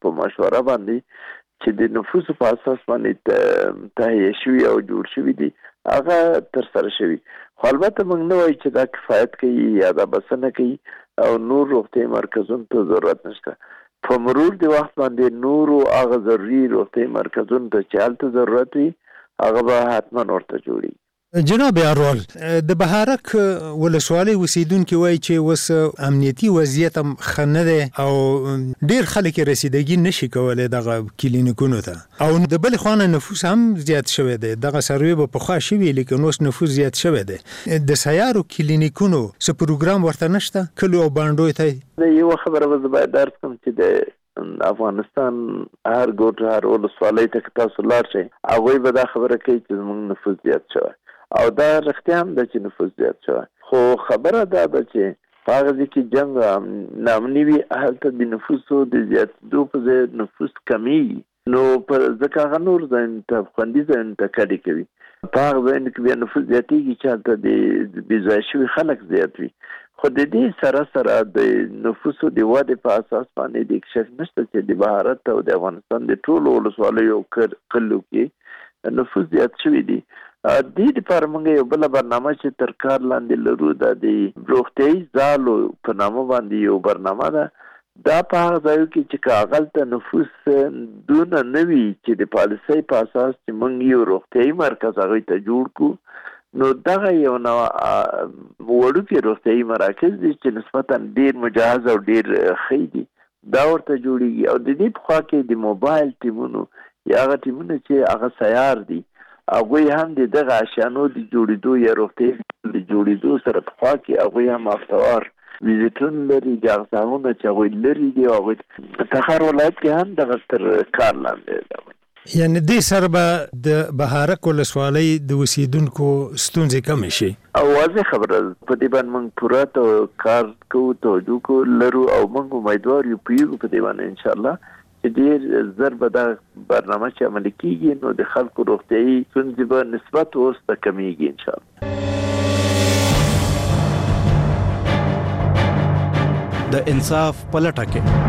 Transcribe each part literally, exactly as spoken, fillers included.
په مشوره باندې چې د نفوسو په اساس باندې تهیه شوي او جوړ شوي دي هغه تر سره شوي. خو البته موږ نه وایو چې دا کفایت کوي یا دا بسنه کوي او نور روغتیايي مرکزونو ته ضرورت نشته. په مرور د وخت باندې نورو هغه ضروري روغتیايي مرکزونو ته چې هلته ضرورت وي هغه به حتما ورته جوړي. جناب ارول، د بهارک ولسوالۍ اوسیدونکي وایي چې اوس امنیتي وضعیت هم ښه نه دی او ډېر خلک یې رسیدګي نشي کولی دغه کلینیکونو ته او د بلې خوا نه نفوس هم زیات شوی دی. دغه سروې به پخوا شوي لیکن اوس نفوس زیات شوی دی. د سیارو کلینیکونو څه پروګرام ورته نشته کلو او بانډوی ته؟ یوه خبره به زه باید درس کړم چې د افغانستان هر ګوټ هر ولسوالۍ ته که تاسو لاړ شئ هغوی به دا خبره کوي چې زموږ نفوس زیات شوی او دا رښتیا هم ده چې نفوس زیات شوی. خو خبره دا ده چې په هغه ځای کې جنګ نامني وي هلته د نفوسو د زیاتېدو په ځای نفوس کمیږي نو په ځکه هغه نور ځایونو ته خوندي ځایونو ته کډې کوي. په هغه ځایونو کې بیا نفوس زیاتېږي چې هلته د بې ځایه شوي خلک زیات وي. خو د دې سره سره د نفوسو د ودې په اساس باندې د اکتشاف نشته چې د بهارت او د افغانستان د ټولو ولسوالیو او کلیو کې نفوس زیات شوي دي. د دې لپاره موږ یو بله برنامه چې تر کار لاندې لرو دا د روغتیايي ځالو په نامه باندې یو برنامه ده. دا په هغه ځایو کې چې که هغلته نفوس دونه نه وي چې د پالیسۍ په اساس چې موږ یو روغتیايي مرکز هغوی ته جوړ کړو نو دغه یو نوع وړوکي روغتیايي مراکز دي چې نسبتا ډېر مجهز او ډېر ښه دي دا ورته جوړېږي. او د دې په خوا کې د موبایل ټیمونو یا هغه ټیمونه چې هغه سیار دي هغوی هم د دغه اشیانو د جوړېدو یا روغتیايي د جوړېدو سره په خوا کې هغوی هم افتوار ویزیټونه لري د هغه ځایونه چې هغوی لرې دي او هغوی په تخار ولایت کې هم دغه تر کار لاندې ده. یعنې دې سره به د بهارک ولسوالۍ د اوسیدونکو ستونزې کمې شي او واضح خبره په دې باندې موږ پوره تو کار کوو توجه کوو لرو او موږ امیدوار یو پوهېږو په دې باندې انشاءالله چې ډېر زر به دا برنامه چې عملي کېږي نو د خلکو روغتیايي ستونزې به نسبت اوس ته کمیږي انشاءالله. د انصاف په لټه کې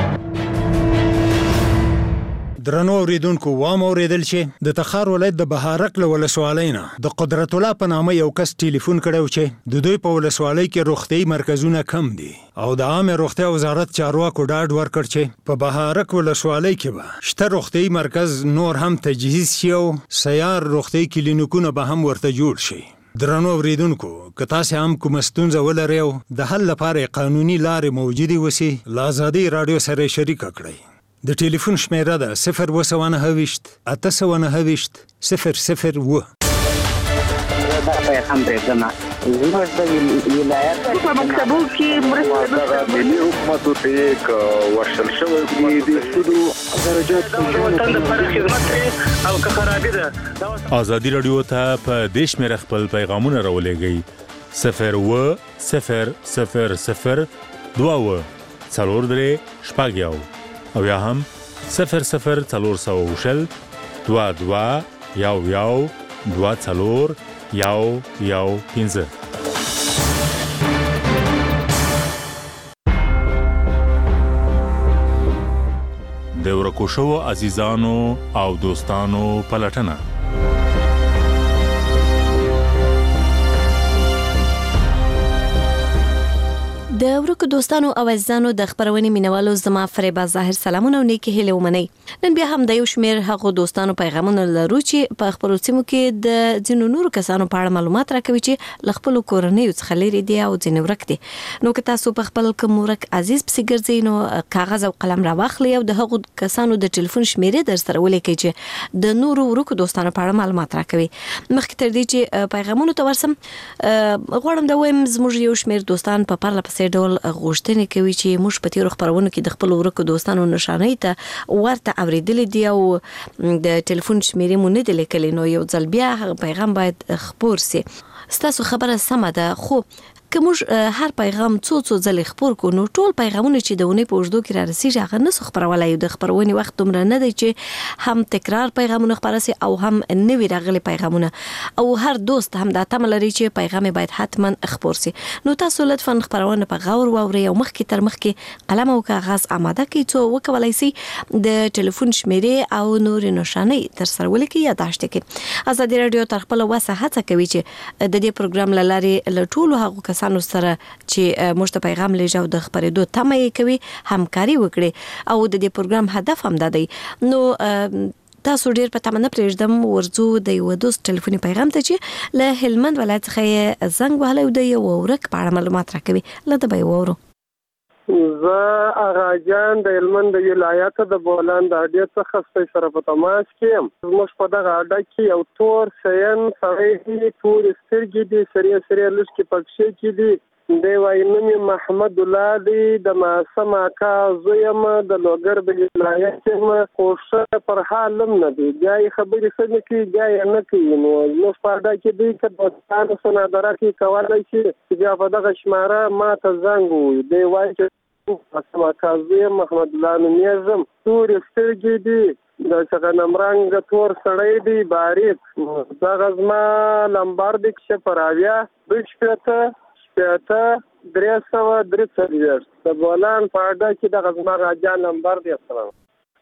درنو اوریدونکو وام اوریدل چې د تخار ولایت د بهارک له ولسوالۍ نه د قدرت الله په نامه یو کس ټلیفون کړی چې د دوی په ولسوالۍ کې روغتیايي مرکزونه کم دي او د عامه روغتیا وزارت چارواکو ډاډ ورکړ چې په بهارک ولسوالۍ کې به شته روغتیايي مرکز نور هم تجهیز شي او سیار روغتیايي کلینیکونه به هم ورته جوړ شي. درنو اوریدونکو که تاسې هم کومه ستونزه ولرئ او د حل لپاره قانوني لارې موجودې وسي له ازادۍ راډیو سره شریکه کړئ. د ټلیفون شمیره ده صفر اوه سوه نهه ویشت اته سوه نهه ویشت صفر صفر اوه. دا پیغام دی زما زموږ د ولایت په مکتبو کې مرسته ملي حکومتو ته یک ورشل شوی دی د سودو درجات د وطن لپاره خدمت او که خرابي ده. ازادي راډیو ته په دې شمېره خپل پیغامونه راولېږئ صفر اوه صفر صفر صفر دوه اوه څلور درې شپږ یو او یا هم صفر صفر څلور سوه شل دوه دوه یو یو دوه څلور یو یو پنځه. د ورکو شوو عزیزانو او دوستانو پلټنه د ورکو دوستانو او عزیزانو د خبرونې مینوالو زما فریبا ظاهر سلامونه او نیکی هیله ومنئ. نن بیا هم د یو شمېر هغو دوستانو پیغامونه لرو چې په خپلو سیمو کې د ځینو نورو کسانو په اړه معلومات راکوي چې له خپلو کورنیو څخه لرې دي او ځینې ورک دي. نو که تاسو په خپل کوم ورک عزیز پسې ګرځئ نو کاغذ او قلم راواخلئ او د هغو کسانو د ټلیفون شمیرې در سره ولیکئ چې د نورو ورکو دوستانو په اړه معلومات راکوي. مخکې تر دې چې پیغامونو ته ورسم غواړم دا وایم زموږ یو شمېر دوستان په پرله پسې ډول غوښتنې کوي چې موږ په تیرو خبرونو کې د خپلو ورکو دوستانو نشانۍ ته ورته اورېدلې دي او د ټلیفون شمیرې مو نه دي لیکلې نو یو ځل بیا هغه پیغام باید خپور سي. ستاسو خبره سمه ده خو که موږ هر پیغام څو څو ځلې خپور کو نو ټول پیغامونه چې د ونې په اوږدو کې را رسیږي هغه نه سو خپرولای د خپرونې وخت دومره نه دی چې هم تکرار پیغامونه خپاره سي او هم نوي راغلي پیغامونه او هر دوست هم دا تمه لري چې پیغام باید حتما خپور سي. نو تاسو لطفا خپرونه په غور واورئ او مخکې تر مخکې قلم او کاغذ آماده کړئ څو وکولای سي د ټلیفون شمیرې او نور نشانې تر سره ولیکئ یا داشت کړئ. ازادي رادیو تر خپل وسه هڅه کوي چې د دې پروګرام لارې له ټولو هغو کسانو سره چې موږ ته پیغام لېږي د خپرېدو تمه یې کوي همکاري وکړي او د دې پروګرام هدف هم دا دی. نو تاسو ډیر په تمنه پرېږدم ورځو د یو دوست ټلیفوني پیغام ته چې له هلمند ولایت څخه زنګ وهلی او د یو ورک په اړه معلومات راکوي. له ده به یې واورو. زه اغا جان د هلمند د ولایت د بولان د اډې څخه ستاسو سره په تماس کې یم. زموږ په دغه اډه کې یو تور شین سړی دی، تورې سترګې دي، سرې سرې لوښکې پکښې کې دي. دی وایي نوم یې محمد الله دی، د معصوم اکا زوی یم، د لوګر د ولایت یم، خو ښه پر حال هم نه دی. بیا یې خبرې ښه نه کوي، بیا یې نه کوي. نو زموږ په اډه کې دی که دوستانو سره نادره کې کولی شي چې بیا په دغه شماره ما ته زنګ ووایي. دی وایي چې معصوم اکا زوی یم، محمد الله نومیږم، تورې سترګې دي، د چغنم رنګ تور سړی دی، باریک. دغه زما لمبر دی چې پر اویا دوه شپېته شپېته درې سوه درې څلوېښت د بولان په اډه کې دغه زما غاجان نمبر دی. السلام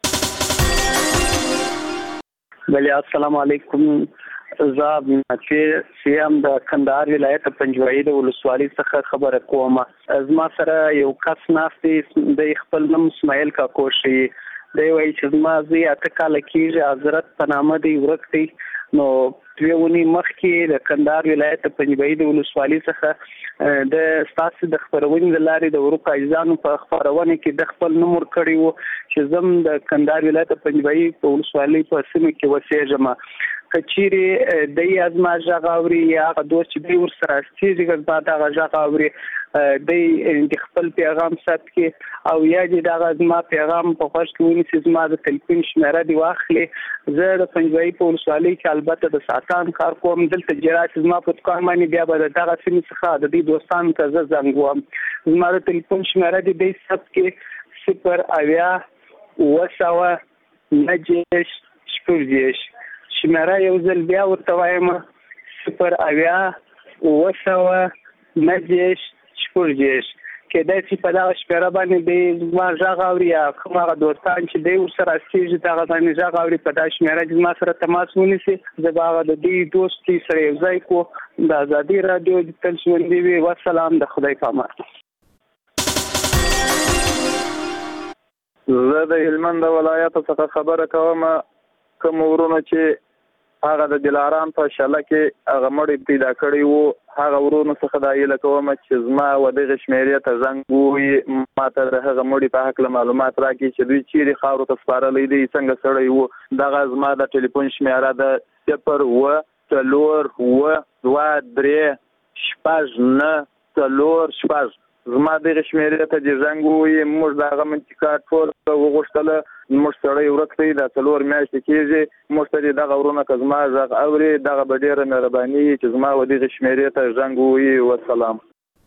بله السلام علیکم. زه چې سیم د کندهار ولایت پنجوایي د ولسوالۍ څخه خبره کوم. زما سره یو کس ناست دی، د خپل نوم اسماعیل کاکوشي. دی وایي چې زما زوی اته کاله کېږي، حضرت په نامه دی، ورک دی. نو دوه اونۍ مخکې د کندهار ولایت پنجوایي د ولسوالۍ څخه د ستاسو د خپرونې د لارې د ورکو عزیزانو په خپرونه کې د خپل نوم ورکړی و چې زم د کندهار ولایت پنجوایي په ولسوالۍ په سیمه کې اوسېږم. که چیرې دی ازما غږ اوري یا هغه دوست چې دی ورسره استېږي که دا هغه غږ اوري دی د خپل پیغام ثبت کړي او یا دې دغه زما پیغام په غوږ کې ونیسي، زما د تلیفون شمېره دې واخلي. زه د پنجوایي په ولسوالۍ کې البته د ساعتان کار کوم، دلته چې راشي زما په دوکان باندې بیا به د دغه سیمې څخه د دې دوستانو ته زه زنګ وهم. زما د تلیفون شمېره دې دی ثبت کړي صفر اویا اوه سوه نهه دېرش شپږ دېرش. شمېره یو ځل بیا ورته وایم صفر اویا اوه سوه نهه دېرش شپږ دېرش. کېدای شي په دغه شمېره باندې دی زما غږ اوري یا کوم هغه دوستان چې دی ورسره استېږي دغه باندې غږ اوري، په دغه شمېره کې زما سره تماس ونیسي. زه به هغه د دې دوست سره یو ځای کړو. د ازادي راډیو تل ژوندي وي. والسلام، د خدای په امان. زه د هلمند ولایت څخه خبره کوم. کوم ورونه چې هغه د دلارام په شاله کې هغه مړی پیدا کړی وو، هغه ورونو څخه دا هیله کوم چې زما و دغه شمېرې ته زنګ ووایي، ما ته د هغه مړي په هکله معلومات راکړي چې دوی چیرې خاورو ته سپارلی دی، څنګه سړی وو. دغه زما د ټلیفون شمېره ده صفر اوه څلور اوه دوه درې شپږ نهه څلور شپږ. زما دغه شمېرې ته دې زنګ ووایي. موږ د هغه منطقه ټول وغوښتله، موږ سړی ورک دی، دا څلور میاشتې کېږي. موږ ته دې دغه ورونه که زما غږ اوري دغه به ډېره مهرباني وي چې زما و دغې شمېرې ته زنګ ووایي. والسلام.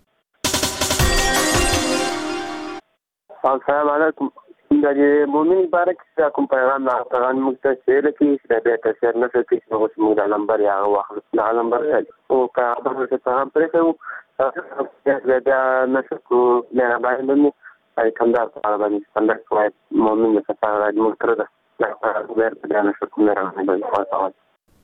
السلام علیکم. د مومن باره کې کوم پیغام راغلی موږ ته شیر کړي چې بیا ته شیر نه کړي چې اوس موږ د نمبر یا واخلو د نمبر او که خبر ورته پیغام پرې کوو بیا نشو کوو مهرباني به مو کندهار په اړه باندې کندهار کې مومن د سفر راځي موږ تر ده بیا نشو کوو مهرباني به مو.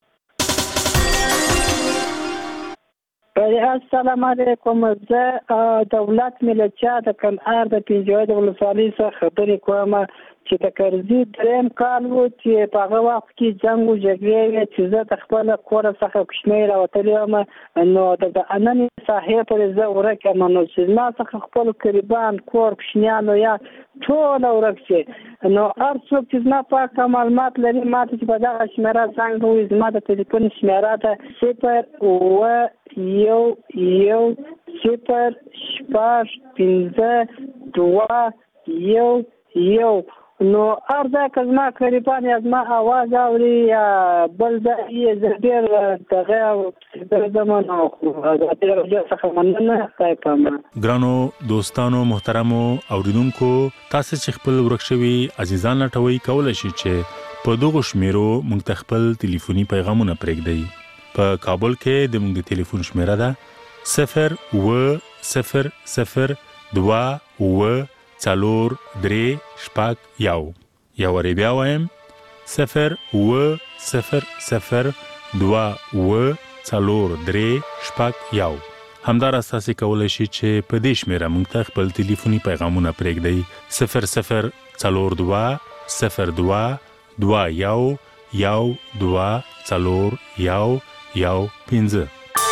السلام علیکم. زه دولت ملچا د کندهار د پنجوایي د ولسوالۍ څخه خبرې کوم چې د کرزي درېیم کال و چې په هغه وخت کې جنګ و جګړې وې چې زه د خپل کور څخه کوچنی راوتلی وم. نو د اننې ساحې پورې زه ورک یم. نو چې زما څخه خپل قریبان کور کوچنیانو یا ټوله ورک شي، نو هر څوک چې زما پاکه معلومات لري ما ته چې په دغه شمېره زنګ ووایي. زما د تلیفون شمېره ده صفر اوه یو یو صفر شپږ پنځه دوه یو یو نو ارزه کزما قریبان از ما आवाज اوري یا بل ځای زه ډېر دغه د زمانه خو دا ډېر څه مننه تایپم. ګرانو دوستانو محترمو اوریدونکو تاسو چې خپل ورکشوي عزیزان لټوي کولای شئ چې په دغه شمیرو موږ خپل ټلیفوني پیغامونه پرېږدئ. په کابل کې د موږ د ټلیفون شمیره ده صفر و صفر صفر دوا و څلور درې شپږ یو. یو وری بیا وایم صفر و صفر صفر دوا و څلور درې شپږ یو. همدارس تاسو کولای شئ چې په دې شمیره موږ ته خپل ټلیفوني پیغامونه پرېږدئ صفر صفر څلور دوا صفر دوا دوا یو یو دوا څلور یو یو پنځه.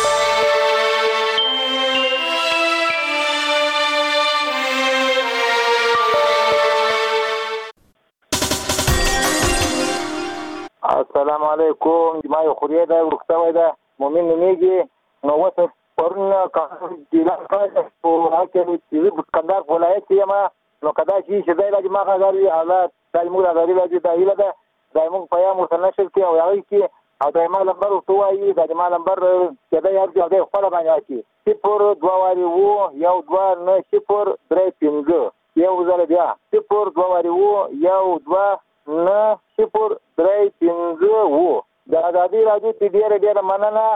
السلام علیکم. ما یو خوري دا ورکتاوي دا مؤمن نيږي نو وته پرنا کار دی لا کار په هغه کې د کندهار ولایت یم نو کدا چې زه د ما غاړي حالات دایمو غاړي راځي دا هیله ده دایمو پیغام ورنشل کې او یاوي کې او دایمو نمبر توایي د ما نمبر کدا یاد دی خپل باندې کې صفر دوه واري وو یو دوه نه صفر درې پنځه یو زره بیا صفر دوه واري وو یو دوه نه صفر درې پنځه وو. د ازادي راډیو ته ډیره ډیره مننه.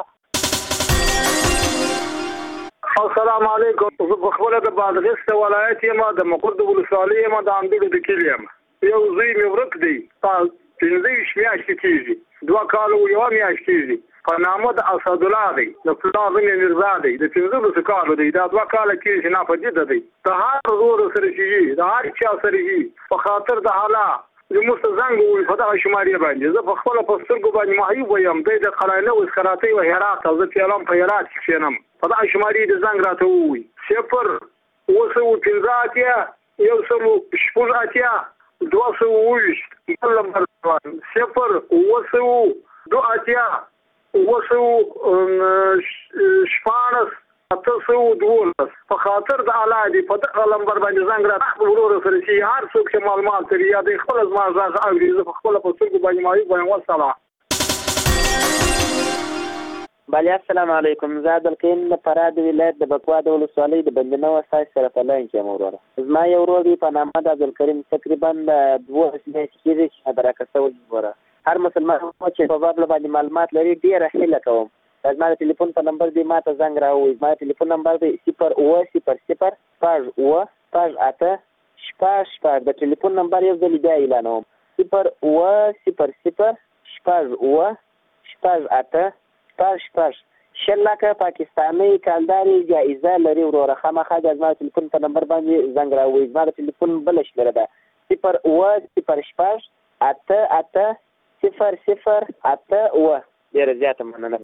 السلام علیکم. زه خپل د بادغیس ولایت یم د مقرد ولسوالۍ یم د اندړو د کلی یم. یو زوی مې ورک دی پنځه میاشتې کېږي دوه کاله یو میاشت کېږي په نامه د اسد الله دی د پلار نوم مرزا دی د پنځه کالو دی دا دوه کاله کېږي ناپدید دی د هر زور سره شي د هر چا سره شي په خاطر د حالات د مستزنګ وي په دغه شمارې باندې زه په خپل پسترګو باندې محیب ویم د قلانه او سکراتي او هرات او زه پیلام په هرات کې شنم په دغه شمارې د زنګ راته وي صفر وسو پنځه اتیا یو سمو شپږ اتیا دوه سو وشت بل نمبر صفر وسو دو اتیا وسو شپانس تاسو دولس په خاطر د اعلی په دغه لمبر باندې زنګ را خپل ورور سره شي هر څوک چې معلومات لري یا د خپل ځمازه او د خپل په څوک باندې مایي باندې وصله. بله السلام علیکم. زه عبدالقیم د فراه د ولایت د بکوا د ولسوالۍ د بندنه وسای سره په لاین کې ورور زما یو ورور دی په نامه د عبدالکریم تقریبا دوه میاشتې کېږي چې خبره کوي ورور هر مسلمان چې په باب باندې معلومات لري ډیره هیله کوم زما د ټلیفون په نمبر دی ماته زنګ راوړئ. زما د ټلیفون نمبر دی صفر اوه صفر صفر شپږ اوه شپږ اته شپږ شپږ. د ټلیفون نمبر یو ځل بیا اعلانوم صفر اوه صفر صفر شپږ اوه شپږ اته شپږ شپږ. شل لکه پاکستاني کالداري جایزه لري وروره خامخا د زما د ټلیفون په نمبر باندې زنګ راوړئ. زما د ټلیفون بله شمېره ده صفر اوه صفر شپږ اته اته صفر صفر اته اوه. ډېره زیاته مننه.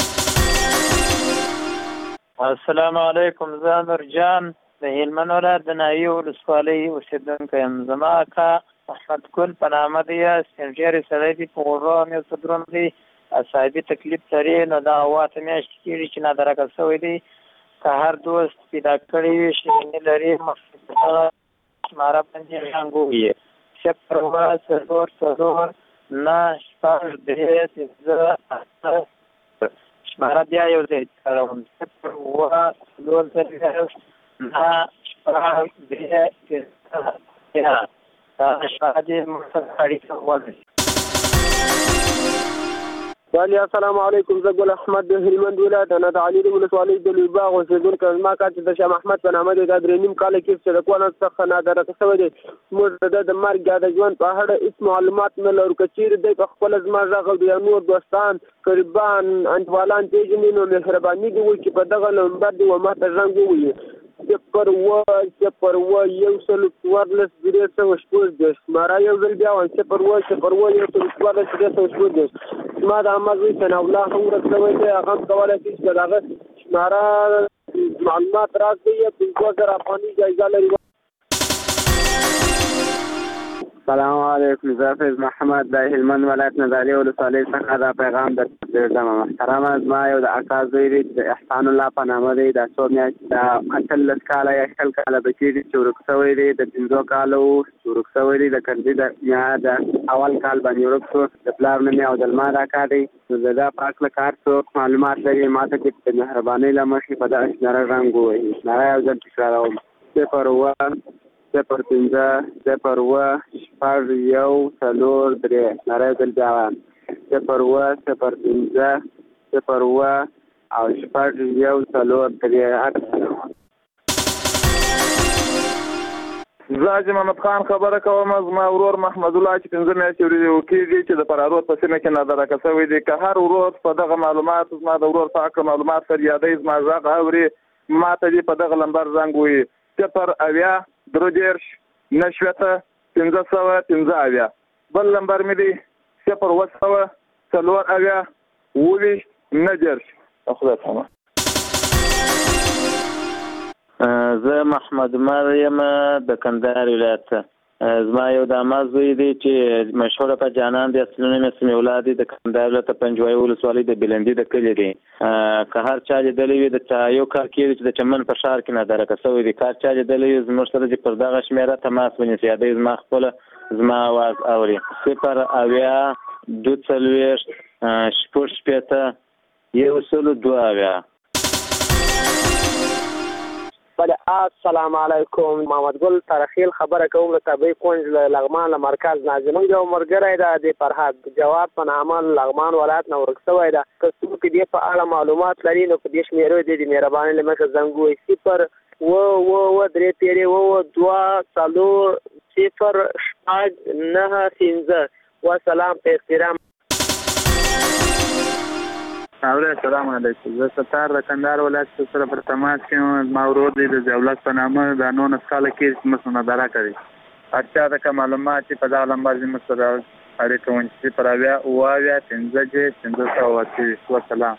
السلام علیکم. زه نورجان د هلمند ولایت د ناوې ولسوالۍ اوسېدونکی یم. زما اکا احمد ګل په نامه دی سپین ږیری سړی دی په غوږو هم یو څه دروند دی اعصابي تکلیف لري نو دا اوه اته میاشتې کېږي چې نادرکه شوی دی که هر دوست پیدا کړی وي شیریني لري مخکې شماره باندې رنګ ووایي صفر اوه څلور څلور نه شپږ درې پنځه اته شماره بیا یو ځای کاروم صفر اوه څلور څلور نه شپږ درې پنځه دا شماره دې موږ سره اړیکه ولري. بله السلام علیکم. زه ګل احمد د هلمند ولایت نه د علي ولسوالۍ د لوی باغ اوسېدونکی زما کار چې د شاه محمد په نامه دی دا درې نیم کاله کېږي چې د کونه څخه نادرکه شوی دی موږ د د مرګ یا د ژوند په اړه هېڅ معلومات نه لرو که چیرې دی په خپله زما غږ او یا نور دوستان قریبان انډیوالان پېژني نو مهرباني دې وکړي چې په دغه نمبر دې و ما ته زنګ ووایي صفر اوه صفر اوه یو سل څوارلس درې سوه شپږ دېرش. شماره یو ځل بیا وایم صفر اوه صفر اوه یو سل څوارلس درې سوه شپږ دېرش. زما د عمه زوی ثناء الله هم ورک شوی دی هغه هم کولی شي چې د هغه شماره معلومات راکړي یا پنځه زره افغاني جایزه لري. سلام علیکم. زه فیض محمد د هلمند ولایت نظاري ولسوالۍ څخه دا پیغام درته محترمه. زما یو د اکا زوی دی د احسان الله په نامه دی. دا څو میاشتې د اتلس کاله یا شل کاله بچی دی چې ورک شوی دی. د پنځو کالو ورک شوی دی. د کرزي د میاشت د اول کال باندې ورک شو. د پلار نوم یې عبدالمان اکا دی. نو دا په هکله کار څوک معلومات لري ماته چې د مهربانۍ له مخې په دغه اشاره رنګ ووهي. هغه یو ځل تکراروم: صفر اووه صفر پنځه صفر اووه شپږ یو څلور درې. نری یو ځل بیا وایم: صفر اووه صفر پنځه صفر اووه او شپږ یو څلور درې. زه حاجي محمد خان خبره کوم. زما ورور محمد الله چې پنځه میاشتې وروسته کېږي چې د فرارود په سیمه کې نادرکه شوی دی. که هر ورور په دغه معلومات زما د ورور په هکله معلومات سره یادوي، زما غږ اوري، ما ته دې په دغه لمبر زنګ ووهي: صفر اویا درې دېرش نهه شپېته پنځه سوه پنځه اویا. بل لمبر مې دی صفر اووه سوه څلور اویا اووه ویشت نهه دېرش. خدای پامه. زه محمد عمر یم د کندهار ولایت. زما یو د عمه زوی دی چې مشهوره په جانان دی، اصلي نوم یې سمیع الله دی، د کندهار ولایت پنجوایي ولسوالۍ د بلندي د کلي دی. که هر چا لیدلی وي د چا یو کار کېږي چې د چمن په ښار کې نادرکه شوی دی، کار چا لیدلی وي زموږ سره چې پر دغه شمېره تماس ونیسي، یا دی زما خپله زما اواز اوري: صفر اویا دوه څلوېښت شپږ شپېته یو سلو دوه اویا. بله السلام علیکم. محمد ګل ترخیل خبره کوم له طبیعي کونج له لغمان له مرکز نه. زموږ یو ملګری ده د فرهاد جواد په نامه لغمان ولایت نه ورک شوی ده. که څوک دې په اړه معلومات لري نو په دې شمېرو دې د مهربانۍ له مخې زنګ ووهي: صفر اووه اووه اووه درې تېرې اووه دوه څلور صفر شپږ نهه پنځه. وسلام په احترام. السلام علیکم. زه ستار د کندهار ولایت سره پر تماس کې یم. زما ورور دی د ضیاءالله په نامه، د نولس کاله کې زموږ سره نادرکه دی. هر چا ته که معلومات چې په دغه لمبر زموږ سره اړیکه ونیسي: صفر اویا اووه اویا پنځه دېرش پنځه سوه اته. وسلام.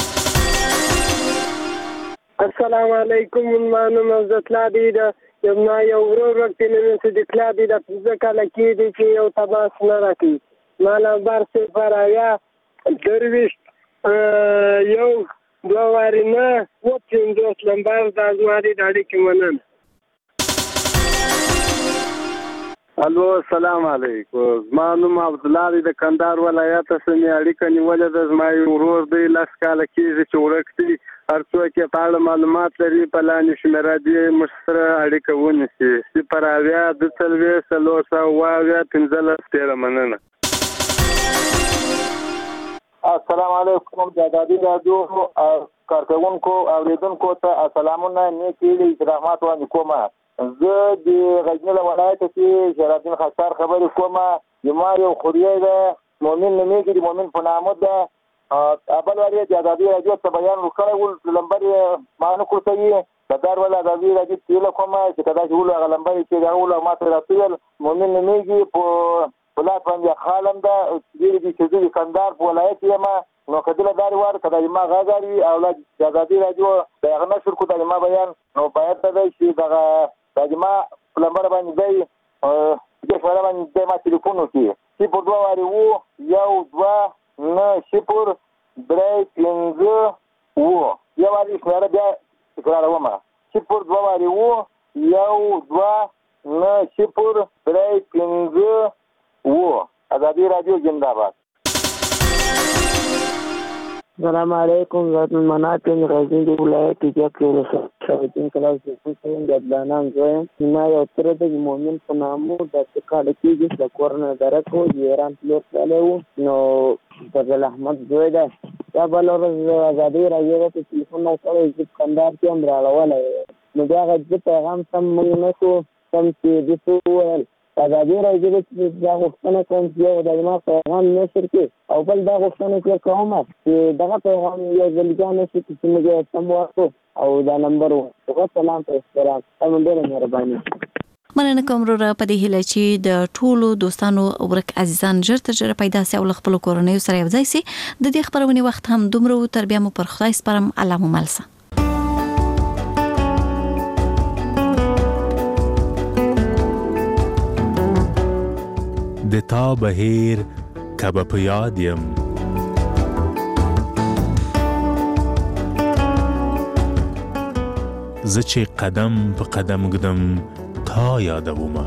السلام علیکم. زما نوم عزتالله دی. د زما یو ورور ورک دی، نوم یې صدیقالله دی. د پنځه کاله کې دی چې یو تماس نه راکوي. زما لمبر صفر اویا درویشت یو دوه وارې نه اووه پنځوس لمبر. دا زما دی د اړیکې مننه. الو السلام علیکم. زما نوم عبدالله دی، د کندهار ولایت څخه مې اړیکه نیولې ده. زما یو ورور دی لس کاله کېږي چې ورک دی. هر څوک یې په اړه معلومات لري په لاندې شمېره دې موږ سره اړیکه ونیسي: صفر اویا دوه څلوېښت څلور سوه اووه اویا پنځلس. ډېره مننه. السلام علیکم. د ازادي راډیو کارکوونکو اوریدونکو ته سلامونه نیکې هیلې رحمت وړاندې کوم. زه د غزني له ولایته چې شهر الدین خاکسار خبرې کوم. زما یو خوریی ده، مؤمن نومېږي، د مؤمن په نامه ده. بل وار یې د ازادي راډیو څه بیان ورکړی و، لمبر یې ما نه کوڅوي. د دار ول ازادي راډیو تېله کوم چې که داسې ولو هغه لمبر یې چې هغه ولو ما ته راسویل. مؤمن نومېږي، په ولایت باندې خالم ده. ډېرې دي چې زه د کندهار په ولایت یم. نو که دله دارې وار که دا زما غږ اوري او د ازادي راډیو د هغه نشر کړو دا زما بیان، نو باید ته دی چې دغه دا زما په لمبر باندې دی دې شمېره باندې دی ما تلیفون وکړي: صفر دوه وارې اووه یو دوه نهه صفر درې پنځه اووه. یو وارې شمېره بیا تکرارومه: صفر دوه وارې اووه یو دوه نهه صفر درې پنځه اووه. ازادي راډیو زنده‌باد. السلام علیکم. ذات المنات یم، غزني د ولایت جګ کې ولسوالۍ کلاس د کوم د بلانان زویم. ما یو تره د مؤمن په نامه د څه کاله کېږي د کور نه درک و، د ایران پلور تللی و. نو فضل احمد زوی ده. دا بله ورځ ازادي راډیو ته تلیفون راکړی، زه په کندهار کې هم راړولی. نو بیا هغه د پیغام سم موږ نه شو سم چې دې څه وویل. ازادي راډیو چې دا غوښتنه کوم چې یو د زما پیغام نشر کړي، او بل دا غوښتنه چې کومه چې دغه پیغام یو ځل بیا نشر کړي چې موږ یې سم ورکړو او دا نمبر و. سلام په احترام. تاسو ډېره مهرباني. مننه کوم وروره په دې هیله چې د ټولو دوستانو ورک عزیزان ژر تر ژره پیدا سي او له خپلو کورنیو سره یو ځای سي. د دې خپرونې وخت هم دومره و. تر بیا مو پر خدای سپارم. الله مو مل شه. د تا بهیر کبه په یاد یم زه چې قدم په قدم ږدم تا یادومه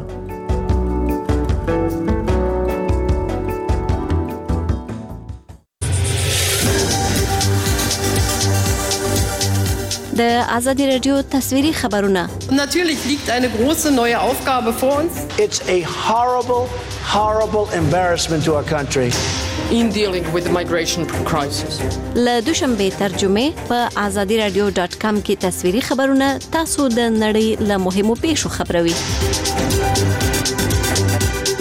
د آزادی رادیو تصویری خبرونه. Natürlich liegt eine große neue Aufgabe vor uns. It's a horrible, horrible embarrassment to our country. In dealing with the migration crisis. له دوشنبه ترجمه په آزادی رادیو ډاټ کام کې تصویری خبرونه تاسو د نړۍ له مهمو پیښو خبروي.